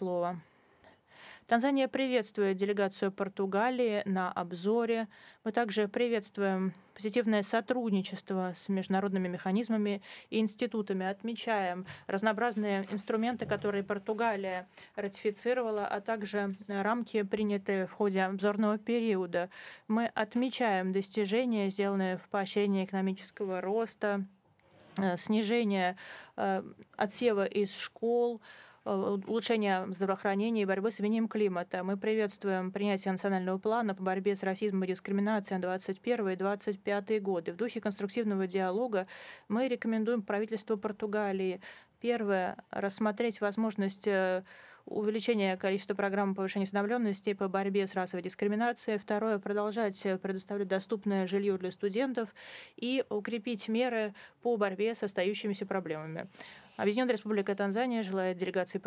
слово. Танзания приветствует делегацию Португалии на обзоре. Мы также приветствуем позитивное сотрудничество с международными механизмами и институтами. Отмечаем разнообразные инструменты, которые Португалия ратифицировала, а также рамки, принятые в ходе обзорного периода. Мы отмечаем достижения, сделанные в поощрении экономического роста, снижение отсева из школ, улучшение здравоохранения и борьбы с изменением климата. Мы приветствуем принятие национального плана по борьбе с расизмом и дискриминацией на 21 и 25 годы. В духе конструктивного диалога мы рекомендуем правительству Португалии: первое — рассмотреть возможность увеличения количества программ повышения осведомленности по борьбе с расовой дискриминацией. Второе — продолжать предоставлять доступное жилье для студентов и укрепить меры по борьбе с остающимися проблемами. Объединенная Республика Танзания желает делегации